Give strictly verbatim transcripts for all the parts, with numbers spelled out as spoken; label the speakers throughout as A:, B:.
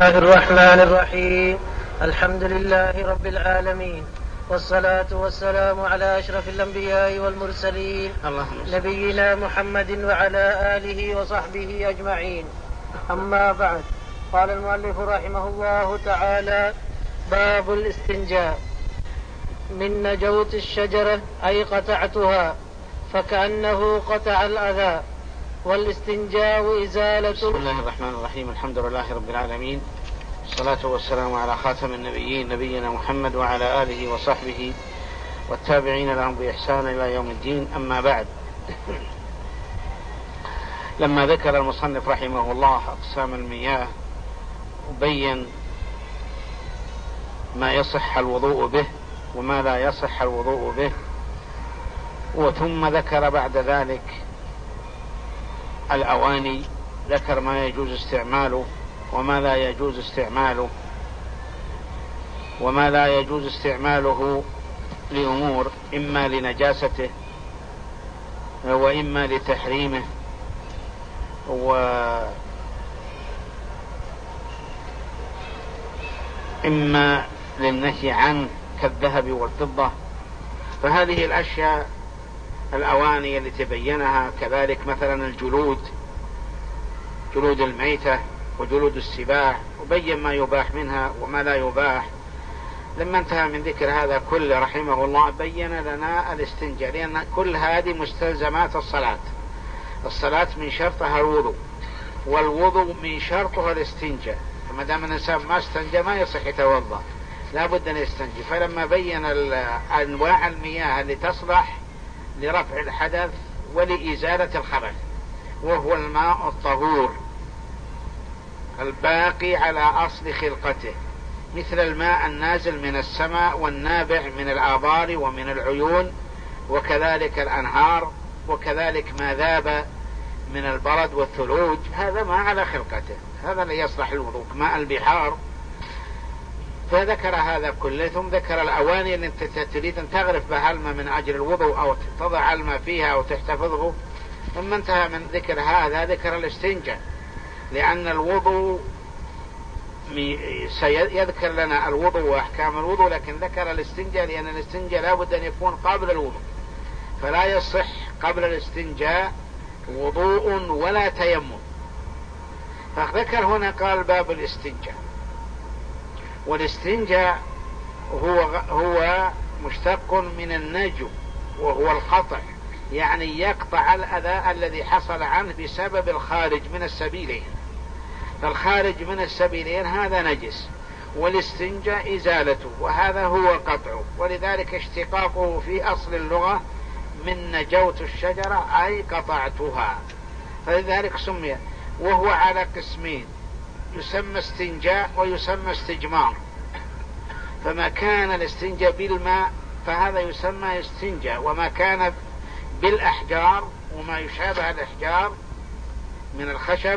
A: الله الرحمن الرحيم. الحمد لله رب العالمين، والصلاة والسلام على أشرف الأنبياء والمرسلين نبينا محمد وعلى آله وصحبه أجمعين. أما بعد، قال المؤلف رحمه الله تعالى: باب الاستنجاء. من نجوت الشجرة أي قطعتها، فكأنه قطع الأذى. والاستنجاء إزالة.
B: بسم الله الرحمن الرحيم. الحمد لله رب العالمين، والصلاة والسلام على خاتم النبيين نبينا محمد وعلى آله وصحبه والتابعين لهم بإحسان إلى يوم الدين. أما بعد، لما ذكر المصنف رحمه الله أقسام المياه وبين ما يصح الوضوء به وما لا يصح الوضوء به، وثم ذكر بعد ذلك الأواني، ذكر ما يجوز استعماله وما لا يجوز استعماله، وما لا يجوز استعماله لأمور إما لنجاسته وإما لتحريمه وإما للنهي عنه كالذهب والفضة. فهذه الأشياء الأواني اللي تبينها، كذلك مثلا الجلود، جلود الميتة وجلود السباع، وبين ما يباح منها وما لا يباح. لما انتهى من ذكر هذا كله رحمه الله بين لنا الاستنجاء، لأن كل هذه مستلزمات الصلاة. الصلاة من شرطها الوضوء، والوضوء من شرطها الاستنجاء، فما دام الإنسان ما استنجى ما يصح يتوضأ، لا بد أن يستنجي. فلما بين أنواع المياه اللي تصلح لرفع الحدث ولإزالة الخبث، وهو الماء الطهور الباقي على أصل خلقته، مثل الماء النازل من السماء والنابع من الآبار ومن العيون، وكذلك الأنهار، وكذلك ما ذاب من البرد والثلوج، هذا ما على خلقته، هذا اللي يصلح الوضوء. ماء البحار. فذكر هذا كله، ثم ذكر الأواني اللي انت تريد ان تغرف بها الماء من أجل الوضوء أو تضع الماء فيها أو تحتفظه. ثم انتهى من ذكر هذا ذكر الاستنجاء، لأن الوضوء سيذكر لنا الوضوء وأحكام الوضوء، لكن ذكر الاستنجاء لأن الاستنجاء لا بد أن يكون قبل الوضوء، فلا يصح قبل الاستنجاء وضوء ولا تيمم. فذكر هنا قال باب الاستنجاء. والاستنجاء هو هو مشتق من النجو، وهو القطع، يعني يقطع الأذى الذي حصل عنه بسبب الخارج من السبيلين. فالخارج من السبيلين هذا نجس، والاستنجاء إزالته، وهذا هو قطعه. ولذلك اشتقاقه في أصل اللغة من نجوت الشجرة أي قطعتها، فلذلك سمي. وهو على قسمين، يسمى استنجاء ويسمى استجمار. فما كان الاستنجاء بالماء فهذا يسمى استنجاء، وما كان بالأحجار وما يشابه الأحجار من الخشب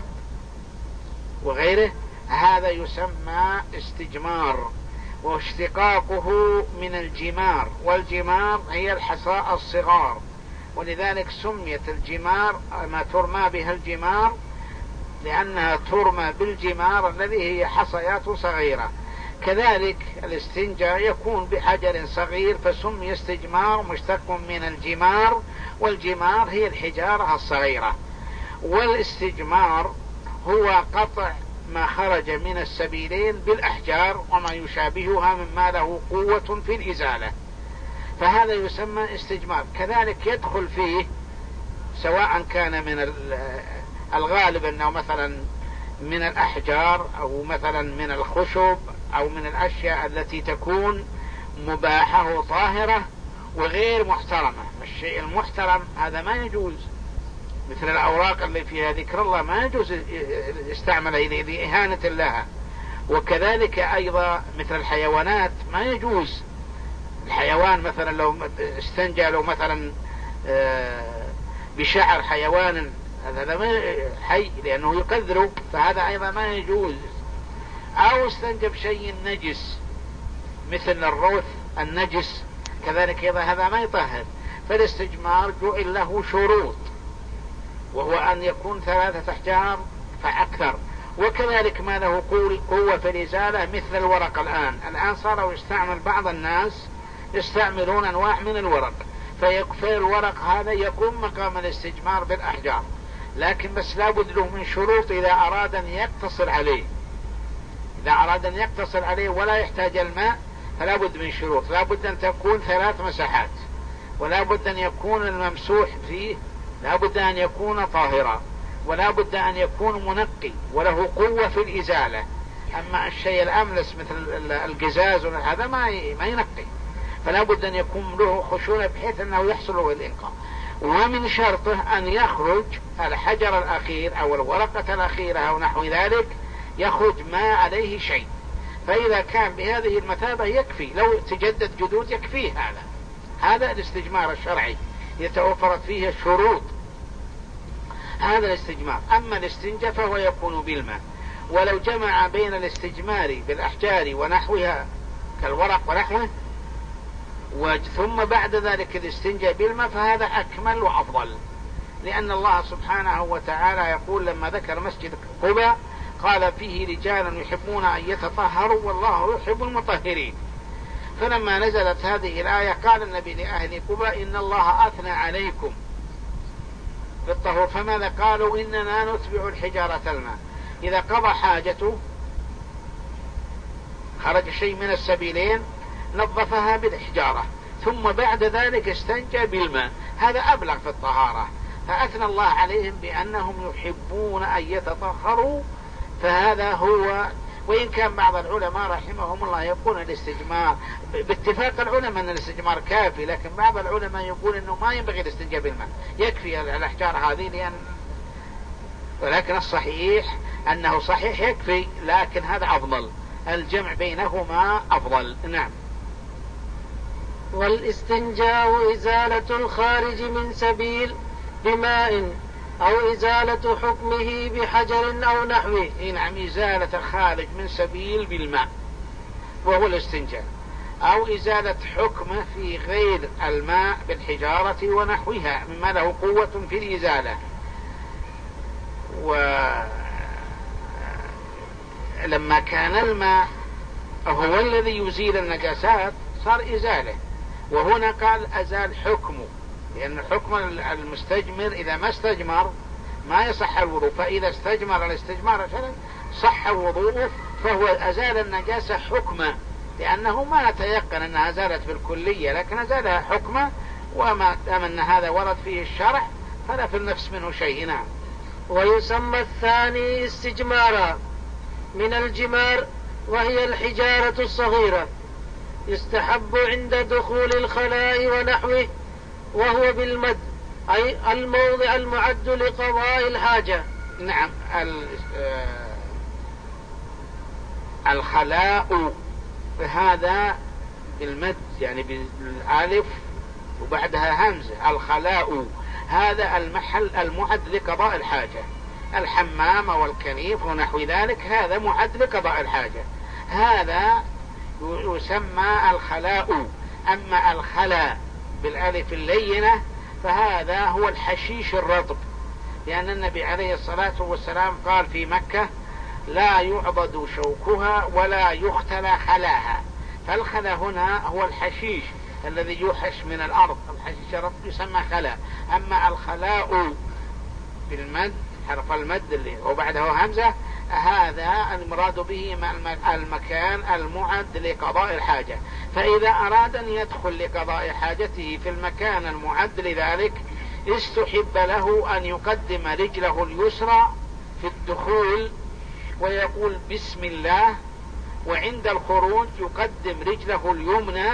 B: وغيره هذا يسمى استجمار. واشتقاقه من الجمار، والجمار هي الحصاء الصغار، ولذلك سميت الجمار ما ترمى بها الجمار، لأنها ترمى بالجمار الذي هي حصيات صغيرة. كذلك الاستنجاء يكون بحجر صغير فسمي استجمار، مشتق من الجمار، والجمار هي الحجارة الصغيرة. والاستجمار هو قطع ما خرج من السبيلين بالأحجار وما يشابهها مما له قوة في الإزالة، فهذا يسمى استجمار. كذلك يدخل فيه سواء كان من الغالب أنه مثلا من الأحجار أو مثلا من الخشب أو من الأشياء التي تكون مباحة وطاهرة وغير محترمة. الشيء المحترم هذا ما يجوز، مثل الأوراق اللي فيها ذكر الله ما يجوز استعملها لإهانة لها. وكذلك أيضا مثل الحيوانات ما يجوز. الحيوان مثلا لو استنجى لو مثلا بشعر حيوان هذا ما حي لأنه يقذره، فهذا أيضا ما يجوز. أو استنجى بشيء نجس مثل الروث النجس، كذلك أيضا هذا ما يطهر. فالاستجمار جعل له شروط، وهو أن يكون ثلاثة أحجار فأكثر، وكذلك ما له قوة في الإزالة مثل الورق. الآن الآن صاروا يستعمل بعض الناس يستعملون أنواع من الورق، فيكفي الورق هذا يقوم مقام الاستجمار بالأحجار، لكن بس لابد له من شروط إذا أراد أن يقتصر عليه. إذا أراد أن يقتصر عليه ولا يحتاج الماء فلا بد من شروط، لا بد أن تكون ثلاث مساحات، ولا بد أن يكون الممسوح فيه لا بد أن يكون طاهرا، ولا بد أن يكون منقي وله قوة في الإزالة. أما الشيء الأملس مثل القزاز هذا ما ما ينقي، فلا بد أن يكون له خشونة بحيث أنه يحصل له الإنقاء. ومن شرطه أن يخرج الحجر الأخير أو الورقة الأخيرة أو نحو ذلك يخرج ما عليه شيء، فإذا كان بهذه المثابة يكفي، لو تجدد جدود يكفيه. هذا هذا الاستجمار الشرعي يتوفرت فيه الشروط، هذا الاستجمار. أما الاستنجاء فهو يكون بالماء، ولو جمع بين الاستجمار بالأحجار ونحوها كالورق ونحوه ثم بعد ذلك الاستنجاء بالماء فهذا أكمل وأفضل، لأن الله سبحانه وتعالى يقول لما ذكر مسجد قباء قال فيه رجال يحبون أن يتطهروا والله يحب المطهرين. فلما نزلت هذه الآية قال النبي لأهل قباء إن الله أثنى عليكم بالطهور، فماذا قالوا؟ إننا نتبع الحجارة الماء، إذا قضى حاجته خرج شيء من السبيلين نظفها بالحجارة ثم بعد ذلك استنجى بالماء، هذا أبلغ في الطهارة. فأثنى الله عليهم بأنهم يحبون أن يتطهروا، فهذا هو. وإن كان بعض العلماء رحمهم الله يقول الاستجمار باتفاق العلماء أن الاستجمار كافي، لكن بعض العلماء يقول أنه ما ينبغي الاستنجاء بالماء، يكفي الأحجار هذه لأن، ولكن الصحيح أنه صحيح يكفي، لكن هذا أفضل، الجمع بينهما أفضل. نعم.
A: والاستنجاء إزالة الخارج من سبيل بماء أو إزالة حكمه بحجر أو نحوه.
B: نعم، إزالة الخارج من سبيل بالماء وهو الاستنجاء، أو إزالة حكمه في غير الماء بالحجارة ونحوها مما له قوة في الإزالة. ولما كان الماء هو الذي يزيل النجاسات صار إزالة، وهنا قال أزال حكمه، لأن حكم المستجمر إذا ما استجمر ما يصح الوضوء، فإذا استجمر الاستجمار صح وضوءه، فهو أزال النجاسة حكما، لأنه ما تيقن أنها زالت بالكلية لكن أزالها حكما، وما دام أن هذا ورد فيه الشرع فلا في النفس منه شيء. نعم.
A: ويسمى الثاني استجمارا من الجمار وهي الحجارة الصغيرة، يستحب عند دخول الخلاء ونحوه، وهو بالمد أي الموضع المعد لقضاء الحاجة.
B: نعم. الخلاء هذا بالمد يعني بالالف وبعدها همزة، الخلاء هذا المحل المعد لقضاء الحاجة، الحمام والكنيف ونحو ذلك هذا معد لقضاء الحاجة، هذا يسمى الخلاء. أما الخلاء بالالف اللينة فهذا هو الحشيش الرطب، لأن النبي عليه الصلاة والسلام قال في مكة لا يعضد شوكها ولا يختلى خلاها، فالخلا هنا هو الحشيش الذي يوحش من الأرض، الحشيش الرطب يسمى خلاء. أما الخلاء بالمد حرف المد اللي وبعده همزة هذا المراد به المكان المعد لقضاء الحاجة، فإذا أراد أن يدخل لقضاء حاجته في المكان المعد لذلك استحب له أن يقدم رجله اليسرى في الدخول ويقول بسم الله، وعند الخروج يقدم رجله اليمنى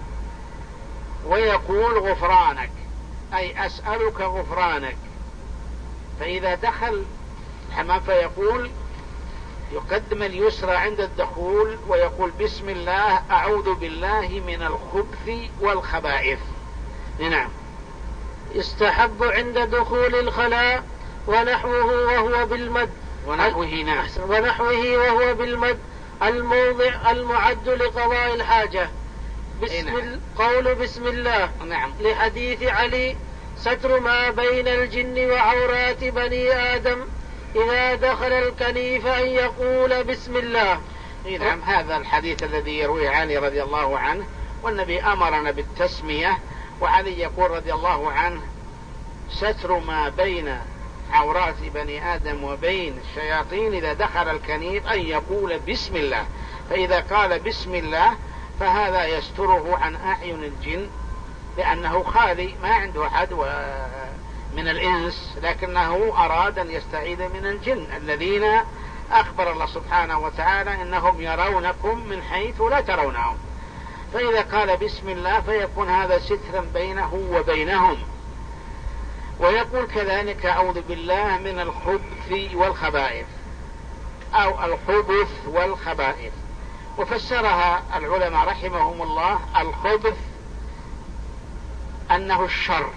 B: ويقول غفرانك أي أسألك غفرانك. فإذا دخل الحمام فيقول يقدم اليسرى عند الدخول ويقول بسم الله أعوذ بالله من الخبث والخبائث. نعم.
A: يستحب عند دخول الخلاء ونحوه وهو بالمد
B: ونحوه نعم
A: ونحوه وهو بالمد الموضع المعد لقضاء الحاجة بسم نعم. قول بسم الله
B: نعم.
A: لحديث علي ستر ما بين الجن وعورات بني آدم إذا دخل الكنيف أن يقول بسم الله.
B: نعم، هذا الحديث الذي يرويه علي رضي الله عنه، والنبي أمرنا بالتسمية، وعلي يقول رضي الله عنه: ستر ما بين عورات بني آدم وبين الشياطين إذا دخل الكنيف أن يقول بسم الله. فإذا قال بسم الله فهذا يستره عن أعين الجن، لأنه خالي ما عنده أحد من الإنس، لكنه أراد أن يستعيذ من الجن الذين أخبر الله سبحانه وتعالى إنهم يرونكم من حيث لا ترونهم. فإذا قال بسم الله فيكون هذا سترا بينه وبينهم. ويقول كذلك: أعوذ بالله من الخبث والخبائث، أو الخبث والخبائث. وفسرها العلماء رحمهم الله: الخبث أنه الشر،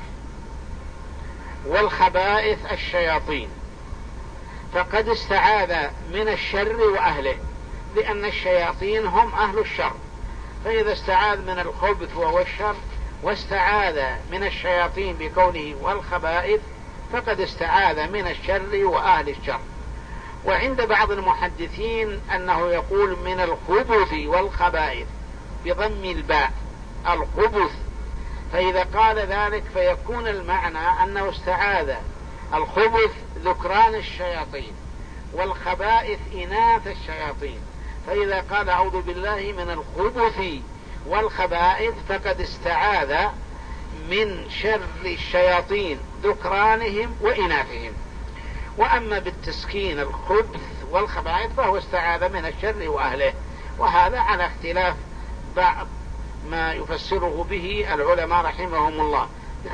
B: والخبائث الشياطين. فقد استعاذ من الشر وأهله، لأن الشياطين هم أهل الشر. فإذا استعاذ من الخبث وهو الشر، واستعاذ من الشياطين بقوله والخبائث، فقد استعاذ من الشر وأهل الشر. وعند بعض المحدثين أنه يقول من الخبث والخبائث بضم الباء، الخبث. فإذا قال ذلك فيكون المعنى أنه استعاذ الخبث ذكران الشياطين، والخبائث إناث الشياطين. فإذا قال أعوذ بالله من الخبث والخبائث فقد استعاذ من شر الشياطين ذكرانهم وإناثهم. وأما بالتسكين الخبث والخبائث فهو استعاذ من الشر وأهله، وهذا على اختلاف بعض ما يفسره به العلماء رحمهم الله.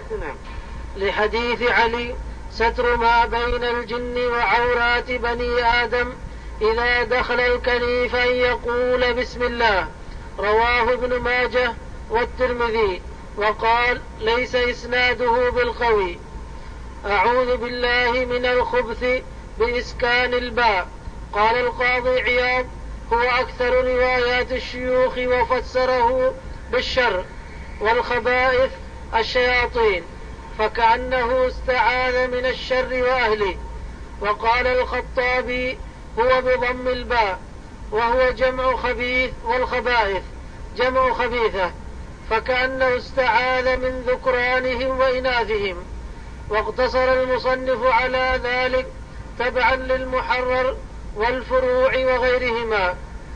A: لحديث علي: ستر ما بين الجن وعورات بني آدم إذا دخل الكنيف أن يقول بسم الله. رواه ابن ماجه والترمذي، وقال: ليس إسناده بالقوي. أعوذ بالله من الخبث بإسكان الباء. قال القاضي عياض: هو أكثر روايات الشيوخ، وفسره بالشر، والخبائث الشياطين، فكأنه استعاذ من الشر وأهله. وقال الخطابي: هو بضم الباء، وهو جمع خبيث، والخبائث جمع خبيثة، فكأنه استعاذ من ذكرانهم وإناثهم. واقتصر المصنف على ذلك تبعا للمحرر والفروع وغيرهما،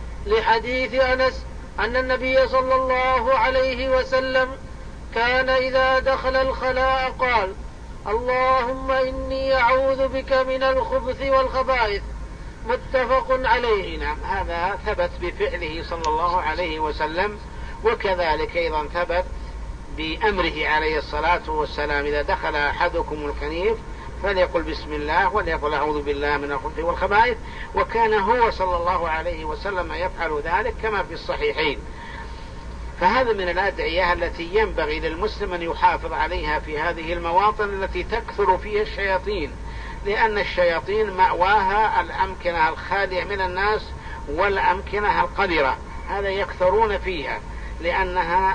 A: لحديث أنس أن النبي صلى الله عليه وسلم كان إذا دخل الخلاء قال: اللهم إني أعوذ بك من الخبث والخبائث. متفق عليه.
B: نعم، هذا ثبت بفعله صلى الله عليه وسلم، وكذلك أيضا ثبت بأمره عليه الصلاة والسلام: إذا دخل أحدكم الكنيف فليقل بسم الله وليقل أعوذ بالله من الخبث والخبائث. وكان هو صلى الله عليه وسلم يفعل ذلك كما في الصحيحين. فهذا من الأدعية التي ينبغي للمسلم أن يحافظ عليها في هذه المواطن التي تكثر فيها الشياطين، لأن الشياطين مأواها الأمكنة الخالية من الناس والأمكنة القذرة، هذا يكثرون فيها لأنها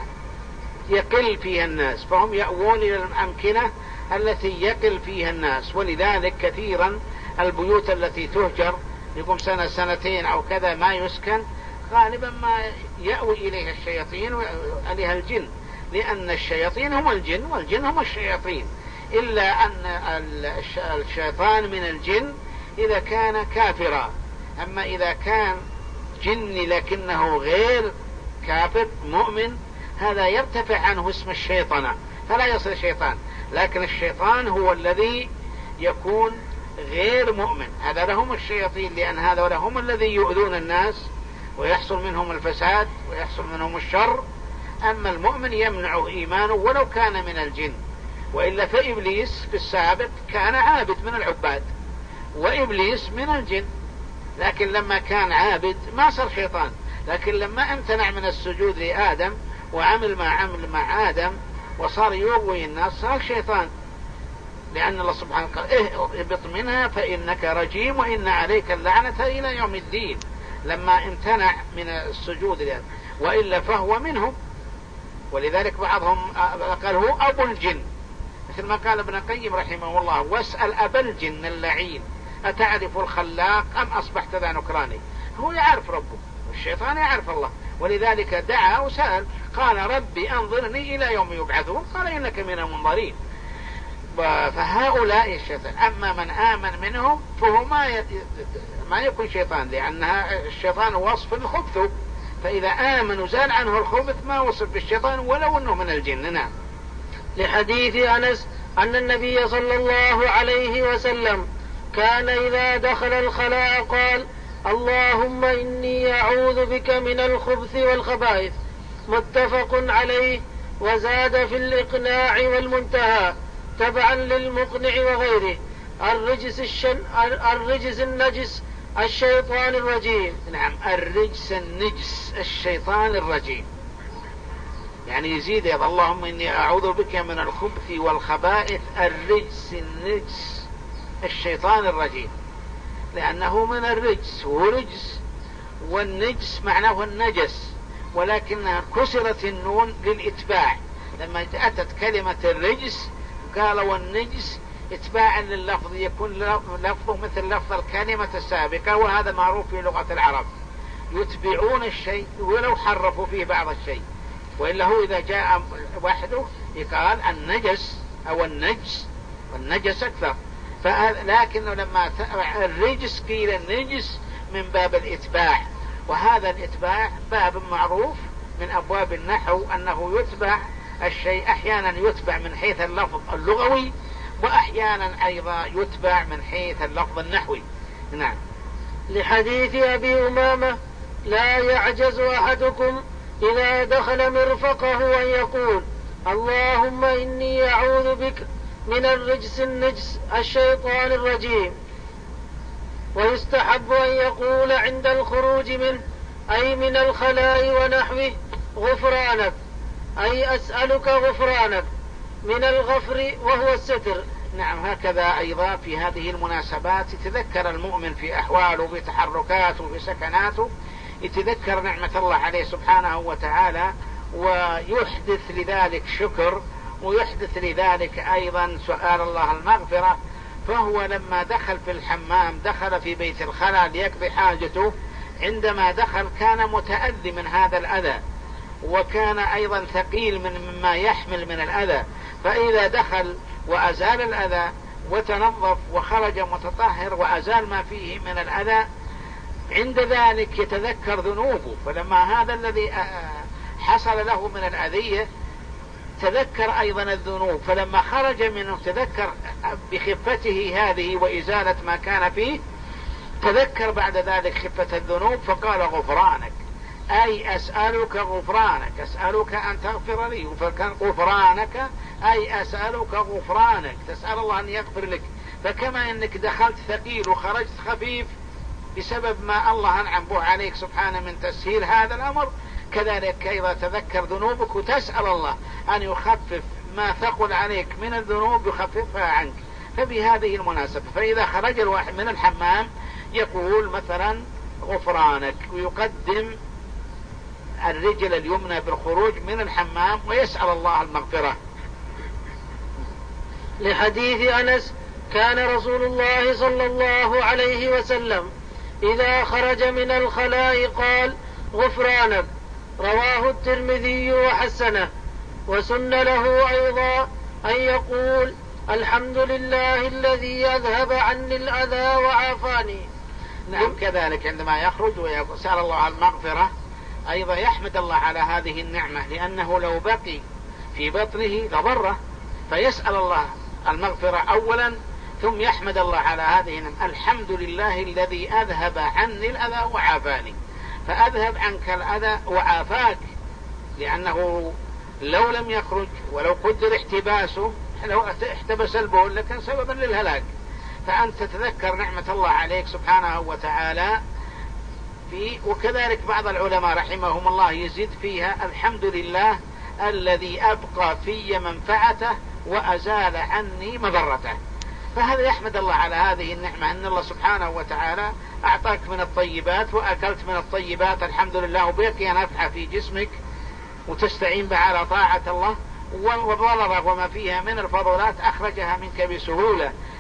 B: يقل فيها الناس، فهم يأوون إلى الأمكنة التي يقل فيها الناس. ولذلك كثيرا البيوت التي تهجر يقوم سنة سنتين أو كذا ما يسكن، غالبا ما يأوي إليها الشياطين وإليها الجن، لأن الشياطين هم الجن والجن هم الشياطين. إلا أن الشيطان من الجن إذا كان كافرا، أما إذا كان جني لكنه غير كافر مؤمن هذا يرتفع عنه اسم الشيطان فلا يصير شيطان. لكن الشيطان هو الذي يكون غير مؤمن، هذا لهم الشياطين، لأن هذا لهم الذي يؤذون الناس ويحصل منهم الفساد ويحصل منهم الشر. أما المؤمن يمنع إيمانه ولو كان من الجن. وإلا فإبليس في السابق كان عابد من العباد، وإبليس من الجن، لكن لما كان عابد ما صار شيطان. لكن لما امتنع من السجود لآدم وعمل ما عمل مع آدم وصار يغوي الناس صار شيطان، لأن الله سبحانه قال: اهبط منها فإنك رجيم وإن عليك اللعنة إلى يوم الدين، لما امتنع من السجود لآدم، وإلا فهو منهم. ولذلك بعضهم قال هو أبو الجن، مثل ما قال ابن القيم رحمه الله: واسأل أبا الجن اللعين أتعرف الخلاق أم أصبحت ذا نكراني؟ هو يعرف ربه، والشيطان يعرف الله، ولذلك دعا وسأل قال ربي أنظرني إلى يوم يبعثون قال إنك من المنظرين. فهؤلاء الشيطان. أما من آمن منهم فهو ما ي... ما يكون شيطان، لأنها الشيطان وصف الخبث، فإذا آمن وزال عنه الخبث ما وصف بالشيطان ولو أنه من الجن. نعم.
A: لحديث أنس أن النبي صلى الله عليه وسلم كان إذا دخل الخلاء قال اللهم إني أعوذ بك من الخبث والخبائث، متفق عليه. وزاد في الإقناع والمنتهى تبعا للمقنع وغيره الرجس, الشن... الرجس النجس الشيطان الرجيم.
B: نعم، الرجس النجس الشيطان الرجيم، يعني يزيد اللهم إني أعوذ بك من الخبث والخبائث الرجس النجس الشيطان الرجيم، لأنه من الرجس، هو رجس، والنجس معناه النجس، ولكنها كسرت النون للإتباع. لما أتت كلمة الرجس قال والنجس اتباعا لللفظ يكون لفظه مثل لفظ الكلمة السابقة، وهذا معروف في لغة العرب، يتبعون الشيء ولو حرفوا فيه بعض الشيء، وإلا هو إذا جاء وحده يقال النجس أو النجس، والنجس أكثر. لكنه لما الرجس قيل النجس من باب الإتباع، وهذا الإتباع باب معروف من أبواب النحو أنه يتبع الشيء، أحيانا يتبع من حيث اللفظ اللغوي، وأحيانا أيضا يتبع من حيث اللفظ النحوي. نعم.
A: لحديث أبي أمامة لا يعجز أحدكم إذا دخل مرفقه أن يقول اللهم إني أعوذ بك من الرجس النجس الشيطان الرجيم. ويستحب أن يقول عند الخروج منه أي من الخلاء ونحوه غفرانك، أي أسألك غفرانك، من الغفر وهو الستر.
B: نعم، هكذا أيضا في هذه المناسبات يتذكر المؤمن في أحواله، في تحركاته، في سكناته، يتذكر نعمة الله عليه سبحانه وتعالى، ويحدث لذلك شكر، ويحدث لذلك أيضا سؤال الله المغفرة. فهو لما دخل في الحمام دخل في بيت الخلاء ليقضي حاجته، عندما دخل كان متأذي من هذا الأذى، وكان أيضا ثقيل من مما يحمل من الأذى، فإذا دخل وأزال الأذى وتنظف وخرج متطهر وأزال ما فيه من الأذى، عند ذلك يتذكر ذنوبه. فلما هذا الذي حصل له من الأذية تذكر أيضا الذنوب، فلما خرج منه تذكر بخفته هذه وإزالة ما كان فيه، تذكر بعد ذلك خفة الذنوب فقال غفرانك، أي أسألك غفرانك، أسألك أن تغفر لي. فكان غفرانك أي أسألك غفرانك، تسأل الله أن يغفر لك. فكما أنك دخلت ثقيل وخرجت خفيف بسبب ما الله أنعم به عليك سبحانه من تسهيل هذا الأمر، كذلك أيضا تذكر ذنوبك وتسأل الله أن يخفف ما ثقل عليك من الذنوب، يخففها عنك. فبهذه المناسبة فإذا خرج الواحد من الحمام يقول مثلا غفرانك، ويقدم الرجل اليمنى بالخروج من الحمام ويسأل الله المغفرة.
A: لحديث أنس كان رسول الله صلى الله عليه وسلم إذا خرج من الخلاء قال غفرانك، رواه الترمذي وحسنه. وسن له أيضا أن يقول الحمد لله الذي أذهب عني الأذى وعافاني.
B: نعم، كذلك عندما يخرج ويسأل الله المغفرة أيضا يحمد الله على هذه النعمة، لأنه لو بقي في بطنه لضره، فيسأل الله المغفرة أولا ثم يحمد الله على هذه النعمة. الحمد لله الذي أذهب عني الأذى وعافاني، فأذهب عنك الأذى وعافاك، لأنه لو لم يخرج ولو قدر احتباسه لو احتبس البول لكان سببا للهلاك. فأنت تتذكر نعمة الله عليك سبحانه وتعالى في. وكذلك بعض العلماء رحمهم الله يزيد فيها الحمد لله الذي أبقى في منفعته وأزال عني مضرته. فهذا يحمد الله على هذه النعمة، أن الله سبحانه وتعالى أعطاك من الطيبات وأكلت من الطيبات الحمد لله، وبقي نفع في جسمك وتستعين بها على طاعة الله، والضرر وما فيها من الفضلات أخرجها منك بسهولة.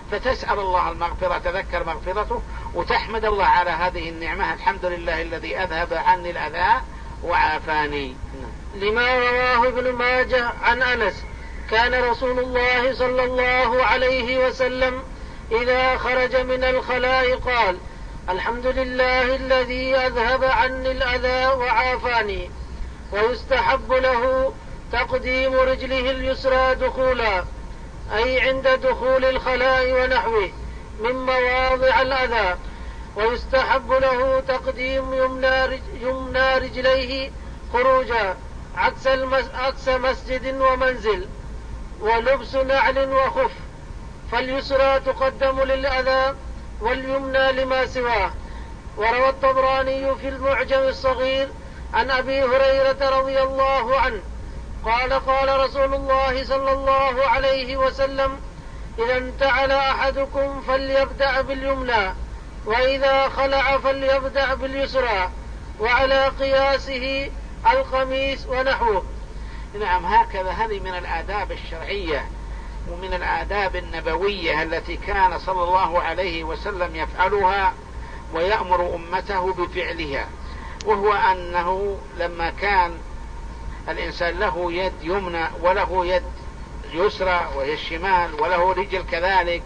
B: فتسأل الله المغفرة، تذكر مغفرته وتحمد الله على هذه النعمة، الحمد لله الذي أذهب عني الأذى وعافاني.
A: لما رواه ابن ماجه عن أنس كان رسول الله صلى الله عليه وسلم إذا خرج من الخلاء قال الحمد لله الذي أذهب عني الأذى وعافاني. ويستحب له تقديم رجله اليسرى دخولا، أي عند دخول الخلاء ونحوه من مواضع الأذى. ويستحب له تقديم يمنى, يمنى رجليه خروجا عكس, عكس مسجد ومنزل ولبس نعل وخف، فاليسرى تقدم للأذى واليمنى لما سواه. وروى الطبراني في المعجم الصغير عن أبي هريرة رضي الله عنه قال قال رسول الله صلى الله عليه وسلم إذا انتعل أحدكم فليبدأ باليمنى وإذا خلع فليبدأ باليسرى، وعلى قياسه القميص ونحوه.
B: نعم، هكذا هذه من الآداب الشرعية ومن الآداب النبوية التي كان صلى الله عليه وسلم يفعلها ويأمر أمته بفعلها، وهو أنه لما كان الإنسان له يد يمنى وله يد يسرى وهي الشمال وله رجل كذلك،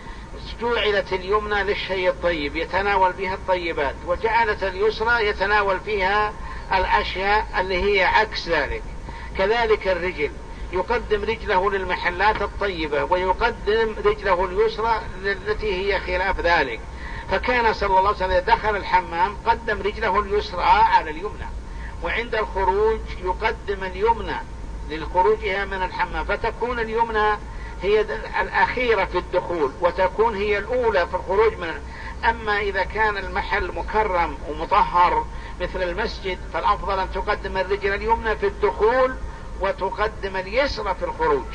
B: جعلت اليمنى للشيء الطيب يتناول بها الطيبات، وجعلت اليسرى يتناول فيها الأشياء اللي هي عكس ذلك. كذلك الرجل يقدم رجله للمحلات الطيبة ويقدم رجله اليسرى التي هي خلاف ذلك. فكان صلى الله عليه وسلم دخل الحمام قدم رجله اليسرى على اليمنى، وعند الخروج يقدم اليمنى للخروجها من الحمام، فتكون اليمنى هي الأخيرة في الدخول وتكون هي الأولى في الخروج من. أما إذا كان المحل مكرم ومطهر مثل المسجد فالأفضل أن تقدم الرجل اليمنى في الدخول وتقدم اليسرى في الخروج.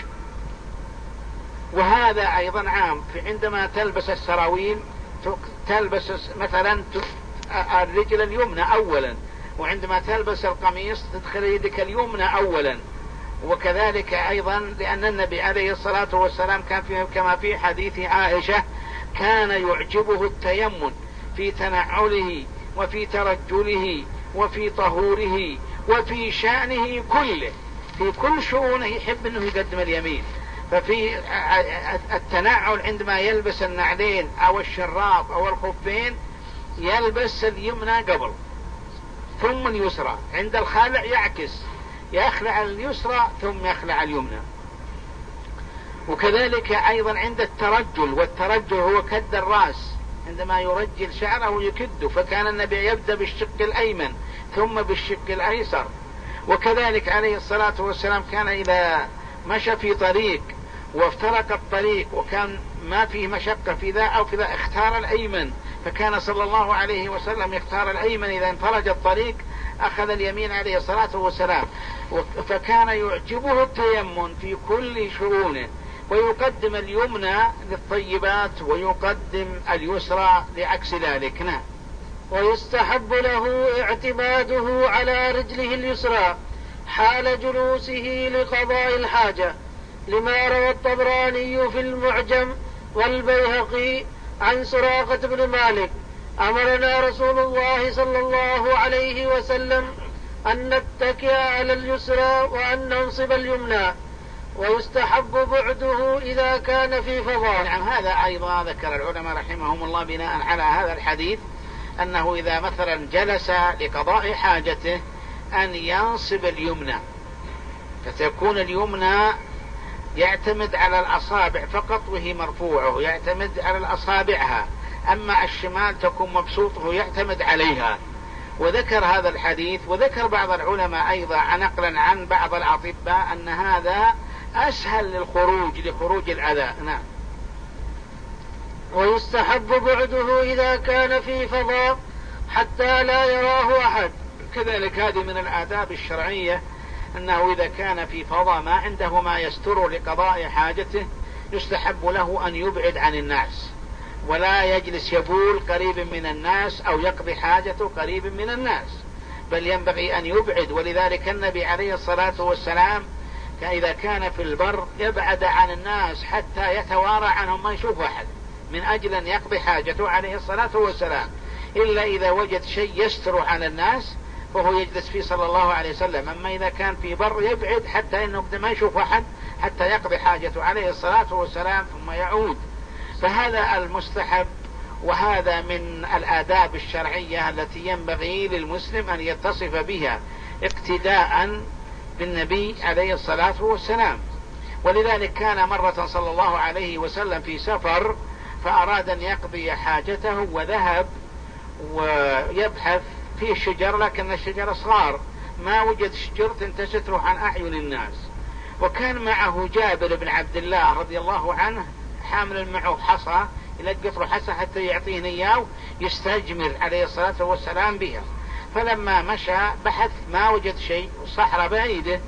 B: وهذا أيضا عام في عندما تلبس السراويل تلبس مثلا الرجل اليمنى أولا، وعندما تلبس القميص تدخل يدك اليمنى أولا. وكذلك أيضا لأن النبي عليه الصلاة والسلام كان فيه كما في حديث عائشة كان يعجبه التيمم في تنعله وفي ترجله وفي طهوره وفي شأنه كله، في كل شؤونه يحب أنه يقدم اليمين. ففي التنعل عندما يلبس النعلين أو الشراب أو الخفين يلبس اليمنى قبل ثم اليسرى، عند الخلع يعكس يخلع اليسرى ثم يخلع اليمنى. وكذلك أيضا عند الترجل، والترجل هو كد الرأس، عندما يرجل شعره يكده، فكان النبي يبدأ بالشق الأيمن ثم بالشق الأيسر. وكذلك عليه الصلاة والسلام كان إذا مشى في طريق وافترق الطريق وكان ما فيه مشقة في ذا أو في ذا اختار الأيمن، فكان صلى الله عليه وسلم يختار الأيمن إذا انفرج الطريق أخذ اليمين عليه الصلاة والسلام. فكان يعجبه التيمم في كل شؤونه، ويقدم اليمنى للطيبات ويقدم اليسرى لعكس ذلك. نعم.
A: ويستحب له اعتماده على رجله اليسرى حال جلوسه لقضاء الحاجة، لما روى الطبراني في المعجم والبيهقي عن سراقة بن مالك أمرنا رسول الله صلى الله عليه وسلم أن نتكئ على اليسرى وأن ننصب اليمنى، ويستحب بعده إذا كان في فضاء.
B: نعم، هذا أيضا ذكر العلماء رحمهم الله بناء على هذا الحديث أنه إذا مثلا جلس لقضاء حاجته أن ينصب اليمنى، فتكون اليمنى يعتمد على الأصابع فقط وهي مرفوعه، يعتمد على الأصابعها، أما الشمال تكون مبسوطه يعتمد عليها. وذكر هذا الحديث، وذكر بعض العلماء أيضا نقلا عن بعض الأطباء أن هذا أسهل للخروج لخروج الأذى. نعم.
A: ويستحب بعده إذا كان في فضاء حتى لا يراه أحد.
B: كذلك هذه من الآداب الشرعية أنه إذا كان في فضاء ما عنده ما يستر لقضاء حاجته يستحب له أن يبعد عن الناس، ولا يجلس يبول قريب من الناس أو يقضي حاجته قريب من الناس، بل ينبغي أن يبعد. ولذلك النبي عليه الصلاة والسلام إذا كان في البر يبعد عن الناس حتى يتوارى عنهم ما يشوف أحد، من أجل أن يقضي حاجته عليه الصلاة والسلام، إلا إذا وجد شيء يستر على الناس فهو يجلس فيه صلى الله عليه وسلم. أما إذا كان في بر يبعد حتى إنه ما يشوف أحد حتى يقضي حاجته عليه الصلاة والسلام ثم يعود. فهذا المستحب، وهذا من الآداب الشرعية التي ينبغي للمسلم أن يتصف بها اقتداء بالنبي عليه الصلاة والسلام. ولذلك كان مرة صلى الله عليه وسلم في سفر فأراد أن يقضي حاجته وذهب ويبحث في الشجر، لكن الشجر صغار ما وجد شجرة تستر عن أعين الناس. وكان معه جابر بن عبد الله رضي الله عنه حامل معه حصى، يلقف له حصى حتى يعطيه إياه يستجمر عليه الصلاة والسلام بها. فلما مشى بحث ما وجد شيء، والصحراء بعيدة،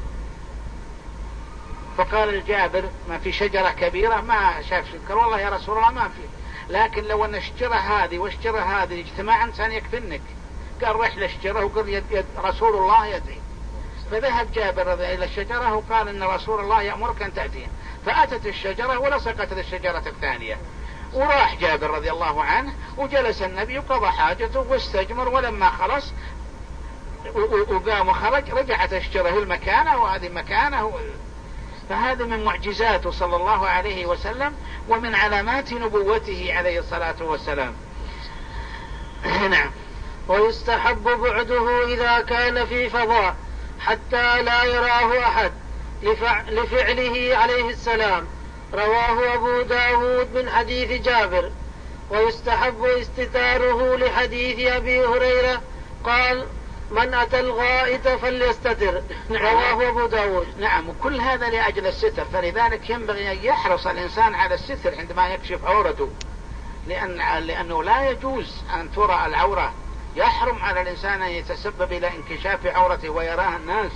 B: فقال الجابر ما في شجرة كبيرة ما شاف شيء. قال والله يا رسول الله ما في، لكن لو أن الشجرة هذه والشجرة هذه اجتماعا إنسان يكفنك. قال رح للشجرة وقال يد يد رسول الله يدعي. فذهب جابر إلى الشجرة وقال إن رسول الله يأمرك أن تأتيه، فأتت الشجرة ولصقت للشجرة الثانية. وراح جابر رضي الله عنه وجلس النبي وقضى حاجته واستجمر، ولما خلص وقام وخرج رجعت الشجرة المكانة وهذه مكانه. فهذا من معجزاته صلى الله عليه وسلم ومن علامات نبوته عليه الصلاة والسلام. نعم.
A: ويستحب بعده إذا كان في فضاء حتى لا يراه أحد لفعله عليه السلام، رواه أبو داود من حديث جابر. ويستحب استتاره لحديث أبي هريرة قال من أتى الغائط فليستتر، رواه أبو داود.
B: نعم. وكل هذا لأجل الستر، فلذلك ينبغي أن يحرص الإنسان على الستر عندما يكشف عورته، لأن لأنه لا يجوز أن ترى العورة، يحرم على الإنسان أن يتسبب إلى انكشاف عورته ويراها الناس.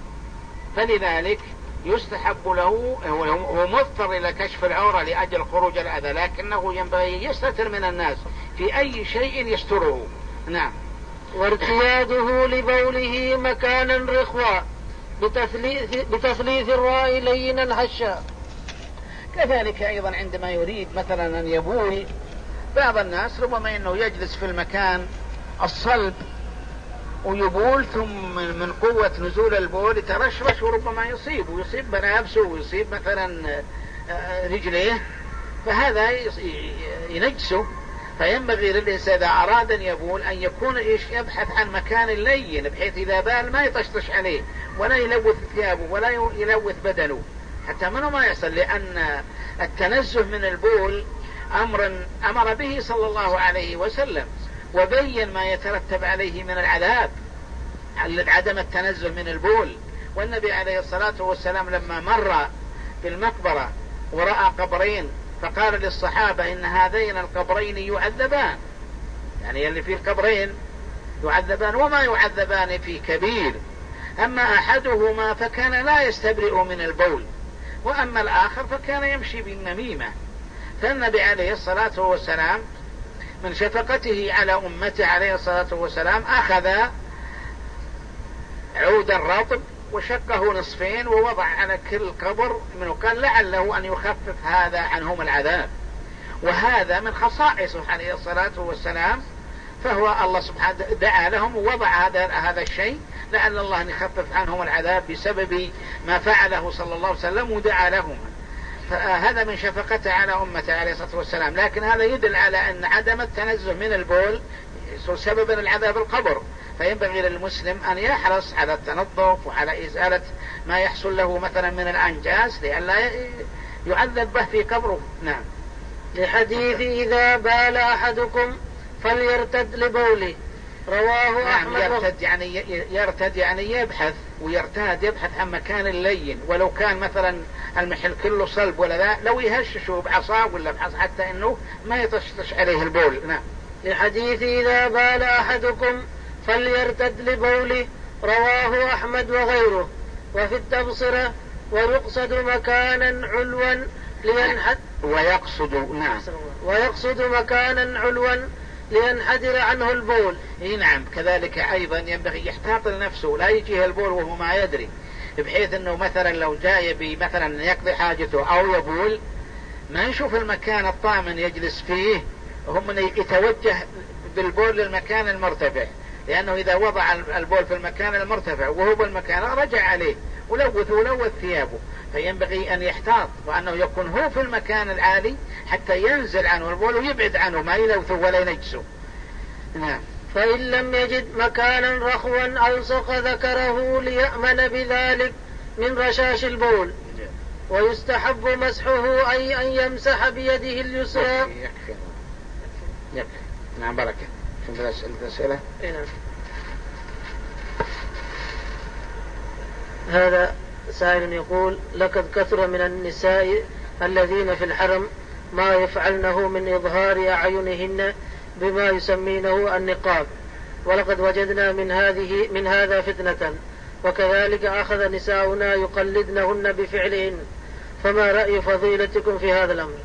B: فلذلك يستحب له، هو مضطر إلى كشف العورة لأجل خروج الأذى، لكنه ينبغي يستتر من الناس في أي شيء يستره. نعم.
A: وارتياده لبوله مكانا رخوا بتثليث, بتثليث الراء لينا هشا.
B: كذلك أيضا عندما يريد مثلا أن يبول، بعض الناس ربما أنه يجلس في المكان الصلب ويبول، ثم من قوة نزول البول يترشرش وربما يصيب ويصيب ملابسه ويصيب مثلا رجليه، فهذا ينجسه. فينبغي للإنسان إذا أراد أن يبول أن يكون إيش يبحث عن مكان لين، بحيث إذا بال ما يطشطش عليه ولا يلوث ثيابه ولا يلوث بدنه حتى منه ما يصل، لأن التنزه من البول أمر أمر به صلى الله عليه وسلم، وبين ما يترتب عليه من العذاب عدم التنزه من البول. والنبي عليه الصلاة والسلام لما مر بالمقبرة ورأى قبرين فقال للصحابة إن هذين القبرين يعذبان، يعني اللي في القبرين يعذبان وما يعذبان في كبير، أما أحدهما فكان لا يستبرئ من البول، وأما الآخر فكان يمشي بالنميمة. فالنبي عليه الصلاة والسلام من شفقته على أمته عليه الصلاة والسلام أخذ عود الرطب وشقه نصفين ووضع على كل قبر منه، قال لعله أن يخفف هذا عنهم العذاب. وهذا من خصائصه عليه الصلاة والسلام، فهو الله سبحانه دعا لهم ووضع هذا هذا الشيء لعل الله أن يخفف عنهم العذاب بسبب ما فعله صلى الله عليه وسلم ودعا لهم. فهذا من شفقته على أمته عليه الصلاة والسلام. لكن هذا يدل على أن عدم التنزه من البول سبب العذاب القبر، فينبغي للمسلم أن يحرص على التنظف وعلى إزالة ما يحصل له مثلا من الأنجاس لئلا يعذب به في قبره. نعم.
A: لحديث إذا بال أحدكم فليرتد لبوله، رواه
B: نعم.
A: أحمد.
B: يرتد يعني يرتد يعني يبحث، ويرتاد يبحث عن مكان لين، ولو كان مثلا المحل كله صلب ولا لا، لو يهششه بعصا ولا بعصا حتى انه ما يطشطش عليه البول. نعم.
A: لحديث إذا بال أحدكم فليرتد لبوله، رواه أحمد وغيره. وفي التبصرة ويقصد مكانا علوا لينحد
B: ويقصد نعم
A: ويقصد مكانا علوا لينحدر عنه البول.
B: اي نعم. كذلك ايضا ينبغي يحتاط لنفسه، لا يجيه البول وهو ما يدري، بحيث انه مثلا لو جاء مثلا يقضي حاجته او يبول ما يشوف المكان الطامن يجلس فيه، هم يتوجه بالبول للمكان المرتفع، لأنه إذا وضع البول في المكان المرتفع وهو بالمكان رجع عليه ولوث ولوث ثيابه، فينبغي أن يحتاط وأنه يكون هو في المكان العالي حتى ينزل عنه البول ويبعد عنه ما يلوثه ولا ينجسه. نعم.
A: فإن لم يجد مكانا رخوا ألصق ذكره ليأمن بذلك من رشاش البول. ويستحب مسحه أي أن يمسح بيده اليسرى.
B: يكفي يكفي. نعم بركة. شنو الأسئلة؟
A: نعم. هذا سائل يقول: لقد كثر من النساء الذين في الحرم ما يفعلنه من إظهار أعينهن بما يسمينه النقاب، ولقد وجدنا من هذه من هذا فتنة، وكذلك أخذ نساؤنا يقلدنهن بفعلهن، فما رأي فضيلتكم في هذا الأمر؟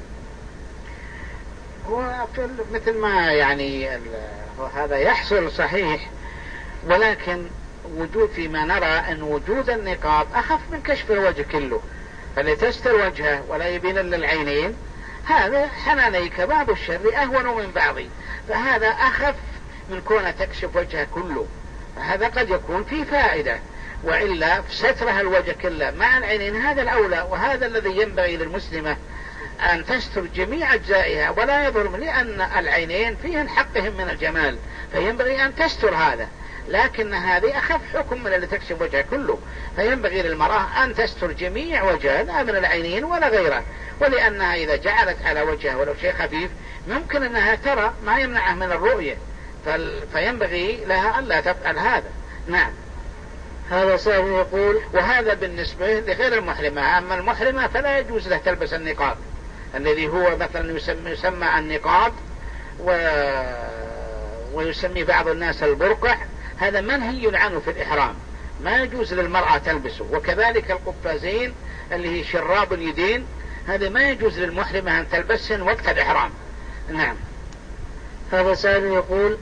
B: هو مثل ما يعني هذا يحصل صحيح، ولكن وجود فيما نرى أن وجود النقاب أخف من كشف الوجه كله، فلتستر وجهه ولا يبين للعينين، هذا حنانيك بعض الشر أهون من بعض، فهذا أخف من كون تكشف وجهه كله، فهذا قد يكون فيه فائدة، وإلا سترها الوجه كله مع العينين هذا الأولى، وهذا الذي ينبغي للمسلمة أن تستر جميع أجزائها ولا يظلم، لأن العينين فيهن حقهم من الجمال، فينبغي أن تستر هذا، لكن هذه أخف حكم من اللي تكشف وجهه كله، فينبغي للمرأة أن تستر جميع وجهها لا من العينين ولا غيره، ولأنها إذا جعلت على وجهها ولو شيء خفيف ممكن أنها ترى ما يمنعها من الرؤية، فينبغي لها ألا تفعل هذا. نعم.
A: هذا سائل يقول:
B: وهذا بالنسبة لغير المحرمة، أما المحرمة فلا يجوز له تلبس النقاب الذي هو مثلا يسمى, يسمى النقاب و... ويسمي بعض الناس البرقع، هذا منهي عنه في الإحرام، ما يجوز للمرأة تلبسه، وكذلك القفازين اللي هي شراب اليدين، هذا ما يجوز للمحرمة أن تلبسهن وقت الإحرام. نعم.
A: هذا سائل يقول: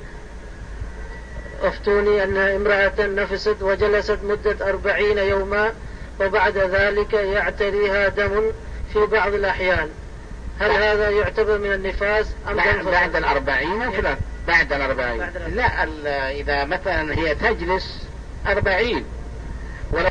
A: أفتوني أن امرأة نفست وجلست مدة أربعين يوما وبعد ذلك يعتريها دم في بعض الأحيان، هل هذا يعتبر من النفاس أم
B: بعد, بعد الأربعين؟ فلا بعد الأربعين.
A: بعد الأربعين.
B: لا، إذا مثلا هي تجلس أربعين ولا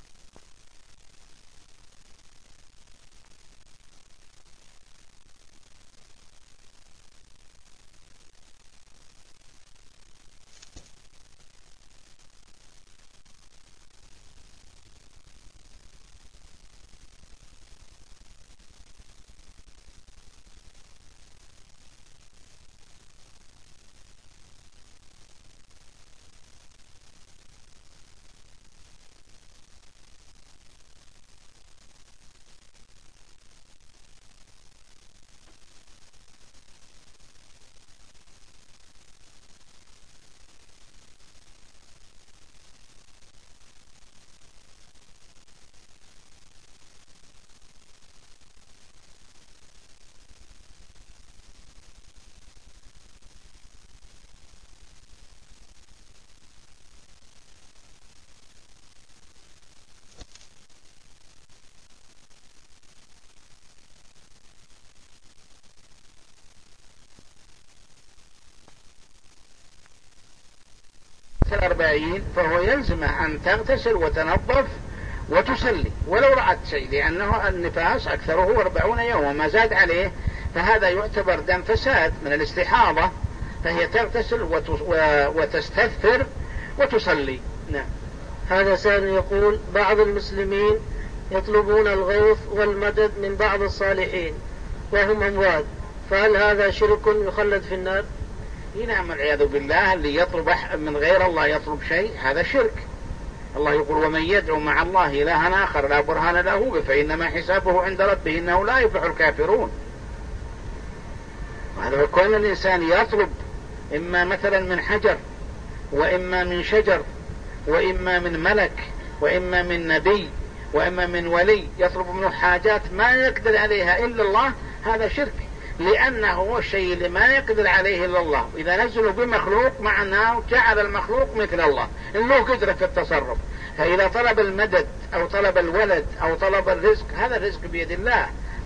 B: الأربعين فهو يلزمه أن تغتسل وتنظف وتصلي ولو رأت شيء، لأنه النفاس أكثره أربعون يوم وما زاد عليه، فهذا يعتبر دم فساد من الاستحاضة، فهي تغتسل وتستثر وتصلي. نعم.
A: هذا سائل يقول: بعض المسلمين يطلبون الغوث والمدد من بعض الصالحين وهم أموات، فهل هذا شرك يخلد في النار؟
B: نعم، والعياذ بالله. اللي يطلب من غير الله يطلب شيء هذا شرك. الله يقول: ومن يدعو مع الله إلها آخر لا برهان له به فإنما حسابه عند ربه إنه لا يفلح الكافرون. وهذا كون الإنسان يطلب إما مثلا من حجر وإما من شجر وإما من ملك وإما من نبي وإما من ولي، يطلب منه حاجات ما يقدر عليها إلا الله، هذا شرك، لأنه هو الشيء اللي ما يقدر عليه إلا الله. إذا نزلوا بمخلوق معناه جعل المخلوق مثل الله، إنه قدرة في التصرف. فإذا طلب المدد أو طلب الولد أو طلب الرزق، هذا الرزق بيد الله،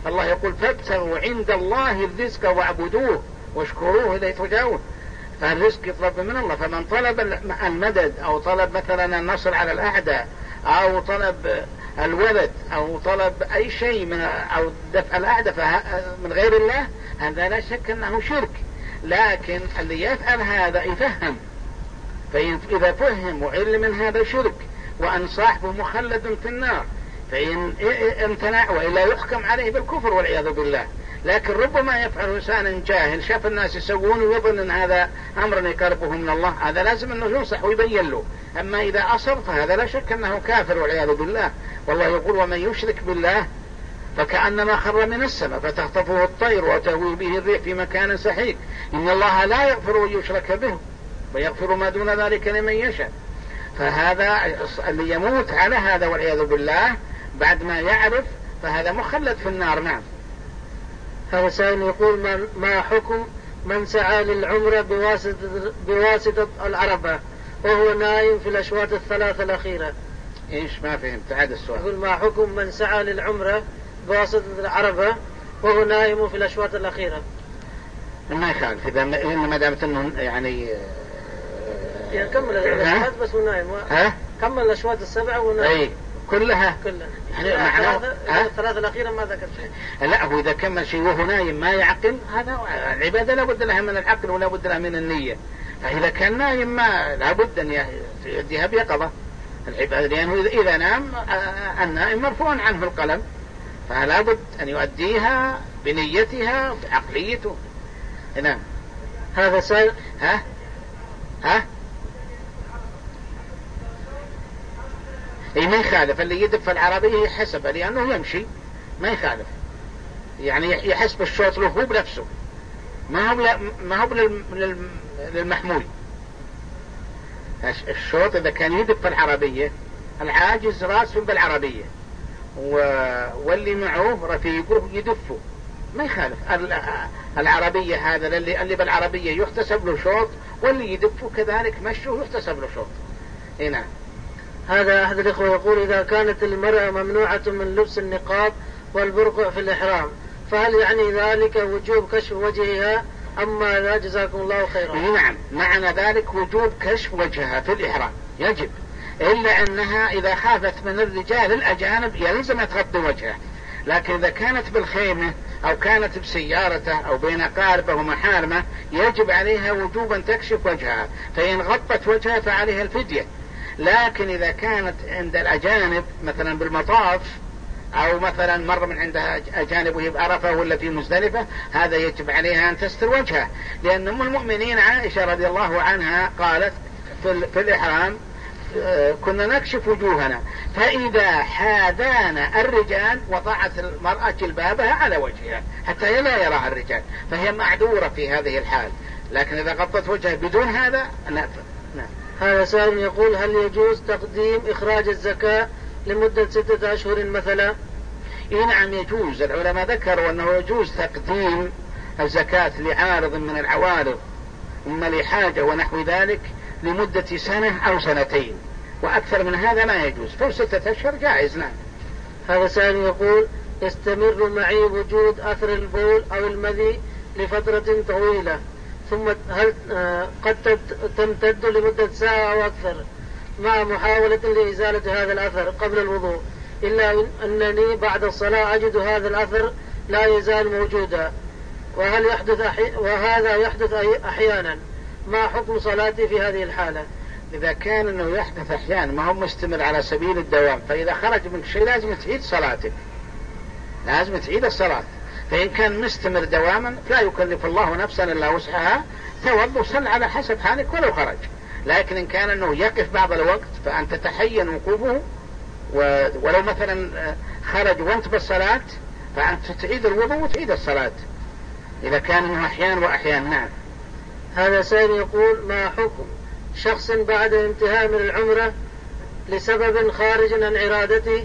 B: الله يقول فابتغوا عند الله الرزق واعبدوه واشكروه إليه ترجعون. فالرزق يطلب من الله، فمن طلب المدد أو طلب مثلا النصر على الأعداء أو طلب الولد أو طلب أي شيء من أو دفع الأعداء من غير الله، هذا لا شك أنه شرك. لكن اللي يفعل هذا يفهم، فإذا فهم وعلم من هذا شرك وأن صاحبه مخلد في النار فإن امتنع وإلا يحكم عليه بالكفر والعياذ بالله. لكن ربما يفعل إنسان جاهل شاف الناس يسوون ويظن أن هذا أمر يقربه من الله، هذا لازم أنه ينصح ويبين له. أما إذا أصر فهذا لا شك أنه كافر والعياذ بالله. والله يقول ومن يشرك بالله فكأنما خر من السماء فتخطفه الطير وتهوي به الريح في مكان سحيق إن الله لا يغفر أن يشرك به ويغفر ما دون ذلك لمن يشاء. فهذا اللي يموت على هذا والعياذ بالله بعد ما يعرف فهذا مخلد في النار. نعم.
A: هذا سائل يقول ما حكم من سعى للعمرة بواسطة, بواسطة العربة وهو نايم في الأشواط الثلاثة الأخيرة؟
B: إيش ما فهمت عاد السؤال.
A: يقول ما حكم من سعى للعمرة بواسطة العربة وهو نايم في الأشواط الأخيرة؟
B: ما يخالف إذا ما دامت أنه يعني
A: يعني كمل الأشواط بس ونايم و...
B: ها؟
A: كمل الأشواط السبعة ونايم.
B: أي كلها
A: كلها
B: يعني معناه
A: الثلاثة الأخيرة ما ذكر شيء.
B: لا هو إذا كمل شيء وهو نايم ما يعقل هذا العبادة لا بد لها من العقل ولا بد لها من النية. فإذا كان نايم ما لا بد أن يؤديها بيقظة العبادة، لأنه إذا نام النائم مرفوع عنه القلم فلا بد أن يؤديها بنيتها بعقليته. نعم.
A: هذا سائل
B: ها ها اي ما يخالف اللي يدف العربية يحسب لأنه يمشي ما يخالف، يعني يحسب الشوط له هو بنفسه ما هو ما هو للمحمول. الشوط إذا كان يدف العربية العاجز راسه بالعربية واللي معه رفيقه يدفه ما يخالف. العربية هذا اللي اللي بالعربية يحتسب له شوط واللي يدفه كذلك مشيه يحتسب له شوط. هنا
A: هذا أحد الإخوة يقول إذا كانت المرأة ممنوعة من لبس النقاب والبرقع في الإحرام فهل يعني ذلك وجوب كشف وجهها أما لا؟ جزاكم الله خيرا.
B: نعم معنى ذلك وجوب كشف وجهها في الإحرام يجب، إلا أنها إذا خافت من الرجال الأجانب يلزم تغطي وجهها. لكن إذا كانت بالخيمة أو كانت بسيارته أو بين أقاربه ومحارمه يجب عليها وجوبا تكشف وجهها، فإن غطت وجهها فعليها الفدية. لكن إذا كانت عند الأجانب مثلا بالمطاف أو مثلا مر من عندها أجانب وهي بعرفة ولا في مزدلفة هذا يجب عليها أن تستر وجهها، لأن أم المؤمنين عائشة رضي الله عنها قالت في الإحرام كنا نكشف وجوهنا فإذا حاذانا الرجال وضعت المرأة جلبابها على وجهها حتى لا يراها الرجال فهي معذورة في هذه الحال. لكن إذا غطت وجهها بدون هذا لا. نعم.
A: هذا سائل يقول هل يجوز تقديم إخراج الزكاة لمدة ستة أشهر مثلا؟
B: إيه نعم يجوز. العلماء ذكروا أنه يجوز تقديم الزكاة لعارض من العوارض إما لحاجة ونحو ذلك لمدة سنة أو سنتين، وأكثر من هذا ما يجوز، فستة أشهر جائز. نعم.
A: هذا سائل يقول يستمر معي وجود أثر البول أو المذي لفترة طويلة ثم هل قد تمتد لمدة ساعة أو أكثر مع محاولة لإزالة هذا الأثر قبل الوضوء، إلا أنني بعد الصلاة أجد هذا الأثر لا يزال موجودا وهل يحدث أحي... وهذا يحدث أحيانا، ما حكم صلاتي في هذه الحالة؟
B: إذا كان أنه يحدث أحيانا ما هو مستمر على سبيل الدوام فإذا خرج من شيء لازم تعيد صلاتك، لازم تعيد الصلاة. فإن كان مستمر دواما لا يكلف الله نفسا إلا وسعها توضأ وصل على حسب حالك ولو خرج. لكن إن كان أنه يقف بعض الوقت فأنت تتحين وقوفه ولو مثلا خرج وانت بالصلاة فأنت تعيد الوضوء وتعيد الصلاة إذا كان أنه أحيان وأحيان. نعم.
A: هذا سائل يقول ما حكم شخص بعد انتهاء من العمرة لسبب خارج عن إرادته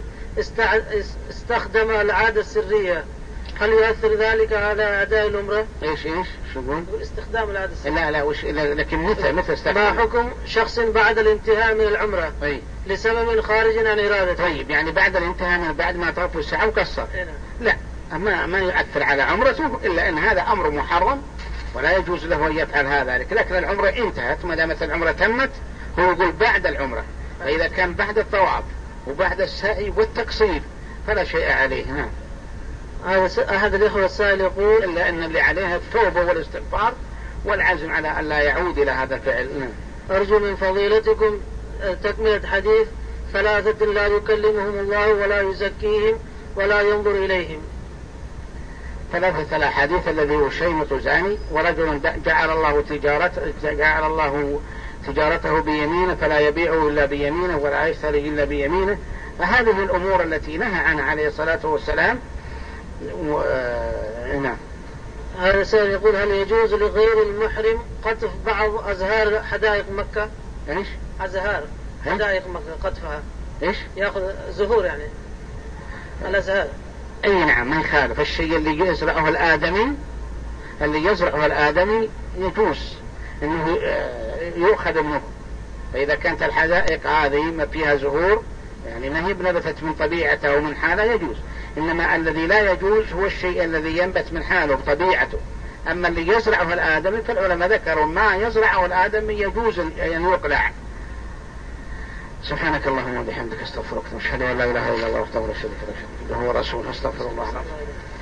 A: استخدم العادة السرية، هل يؤثر ذلك على أداء العمرة؟
B: إيش إيش شو يقول؟
A: استخدام العادة السرية.
B: لا لا وش لكن متى متى استخدم؟
A: ما حكم شخص بعد الانتهاء من العمرة
B: طيب.
A: لسبب خارج عن إرادته؟
B: طيب يعني بعد الانتهاء من بعد ما طاف الساعة وقصر؟
A: إيه.
B: لا أما ما يؤثر على عمرته إلا أن هذا أمر محرم ولا يجوز له أن يفعل هذا، لكن العمرة انتهت ما دامت العمرة تمت. هو يقول بعد العمرة، فإذا كان بعد الطواف وبعد السعي والتقصير فلا شيء عليه. نعم.
A: أحد الإخوة السائل يقول
B: إلا أن اللي عليها التوبة والاستغفار والعزم على أن لا يعود إلى هذا الفعل. نعم.
A: أرجو من فضيلتكم تكملة حديث ثلاثة لا يكلمهم الله ولا يزكيهم ولا ينظر إليهم.
B: ثلاثة الأحاديث الذي هو شيمط زاني، ورجل جعل الله تجارته جعل الله تجارته بيمينه فلا يبيعه إلا بيمينه ولا يشتري إلا بيمينه. فهذه الأمور التي نهى عنها عليه الصلاة والسلام. و... نعم.
A: هذا السائل يقول هل يجوز لغير المحرم قطف بعض أزهار حدائق مكة؟
B: إيش؟
A: أزهار حدائق مكة قطفها.
B: إيش؟
A: يأخذ زهور يعني الأزهار.
B: أي نعم، ما يخالف. الشيء اللي يزرعه الآدمي اللي يزرعه الآدمي يجوز إنه يؤخذ منه. فإذا كانت الحدائق هذه ما فيها زهور يعني ما هي بنبتت من طبيعته ومن حاله يجوز. إنما الذي لا يجوز هو الشيء الذي ينبت من حاله بطبيعته. أما اللي يزرعه الآدمي فالعلماء ذكروا ما يزرعه الآدمي يجوز أن يقلع. سبحانك اللهم وبحمدك استغفرك واشهد ان لا اله الا الله وحده لا شريك له واشهد ان محمدا عبده ورسوله. استغفر الله.